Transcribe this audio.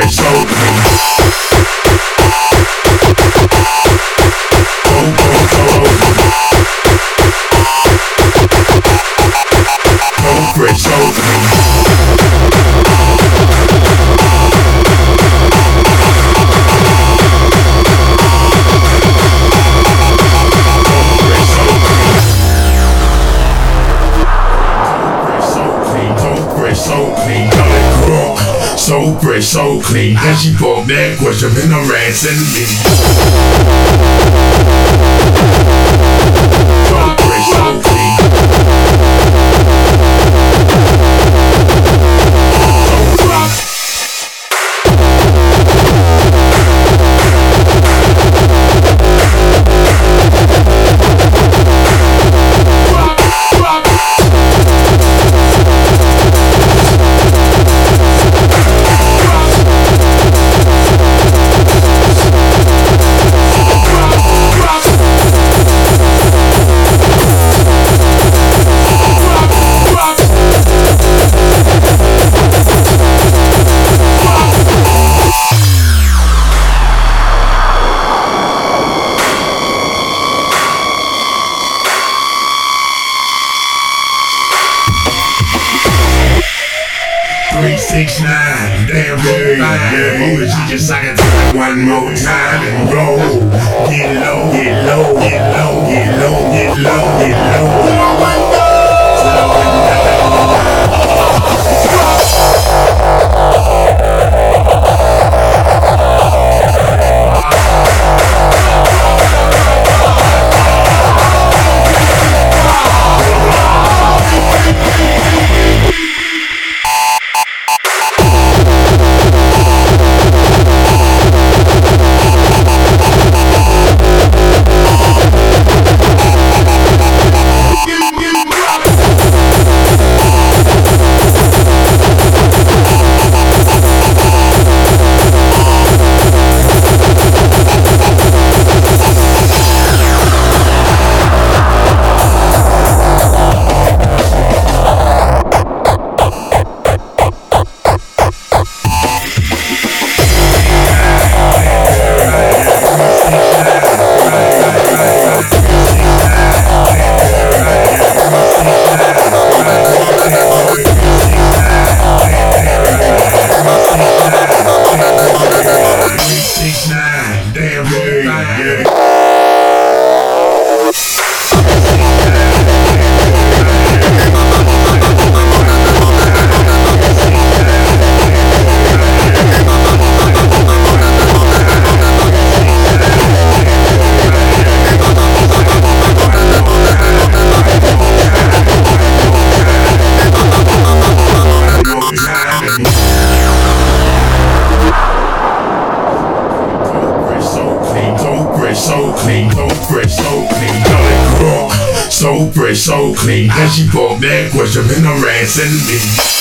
fresh, so clean. Fresh, so clean. So fresh, so clean. Then she bought that question, and I'm rancing me. So fresh, so clean. So rough. Three, 6, 9, damn good, fine. But she just like it one more time and roll. Get low, get low, get low, get low, get low, get low. So clean, so fresh, so clean, so fresh, so clean. Then she bought that question, and I'm rancing me.